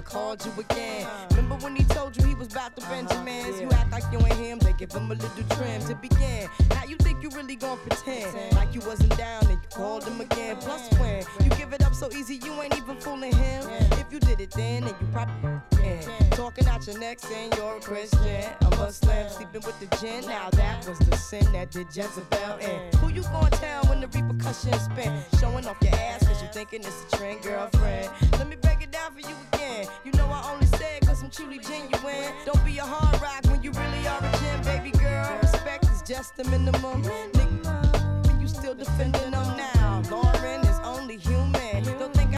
called you again. Remember when he told you he was about to Benjamins? You act like you ain't him, they give him a little trim to begin. Now you think you really gon' pretend like you wasn't down and you called him again. Plus when you give it up so easy, you ain't even fooling him. If you did it then you probably can. Talking out your neck saying you're a Christian, a Muslim, sleeping with the gin. Now that was the sin that did Jezebel in. Who you gonna tell when the repercussions spin? Showing off your ass cause you thinking it's a trend, girlfriend. Let me break it down for you again. You know I only said cause I'm truly genuine. Don't be a hard rock when you really are a gem, baby girl. Respect is just the minimum. Nigga, you still defending them now. Lauren is only human.